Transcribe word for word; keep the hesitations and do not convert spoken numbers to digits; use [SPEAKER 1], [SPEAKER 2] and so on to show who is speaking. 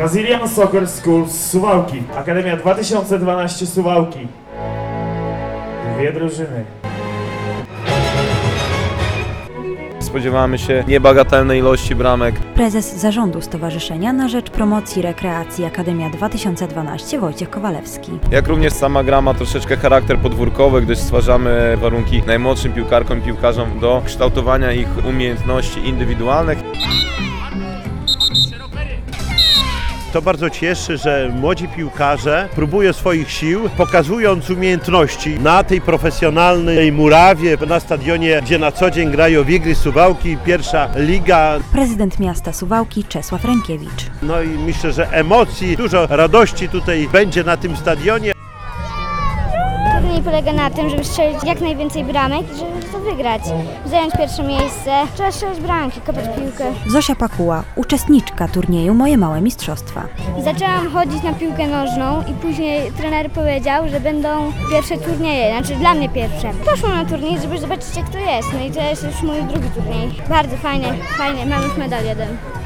[SPEAKER 1] Brazilian Soccer School z Suwałki. Akademia dwa tysiące dwanaście Suwałki. Dwie drużyny.
[SPEAKER 2] Spodziewamy się niebagatelnej ilości bramek.
[SPEAKER 3] Prezes Zarządu Stowarzyszenia na rzecz Promocji Rekreacji Akademia dwa tysiące dwanaście Wojciech Kowalewski.
[SPEAKER 2] Jak również sama gra ma troszeczkę charakter podwórkowy, gdyż stwarzamy warunki najmłodszym piłkarkom i piłkarzom do kształtowania ich umiejętności indywidualnych.
[SPEAKER 4] To bardzo cieszy, że młodzi piłkarze próbują swoich sił, pokazując umiejętności na tej profesjonalnej murawie, na stadionie, gdzie na co dzień grają Wigry Suwałki, pierwsza liga.
[SPEAKER 3] Prezydent miasta Suwałki Czesław Rękiewicz.
[SPEAKER 4] No i myślę, że emocji, dużo radości tutaj będzie na tym stadionie.
[SPEAKER 5] Turniej polega na tym, żeby strzelić jak najwięcej bramek i żeby to wygrać. Zająć pierwsze miejsce, trzeba strzelać bramki, kopać piłkę.
[SPEAKER 3] Zosia Pakuła, uczestniczka turnieju Moje Małe Mistrzostwa.
[SPEAKER 5] Zaczęłam chodzić na piłkę nożną i później trener powiedział, że będą pierwsze turnieje, znaczy dla mnie pierwsze. Poszłam na turniej, żeby zobaczyć jak to jest, no i to jest już mój drugi turniej. Bardzo fajnie, fajnie, mam już medal jeden.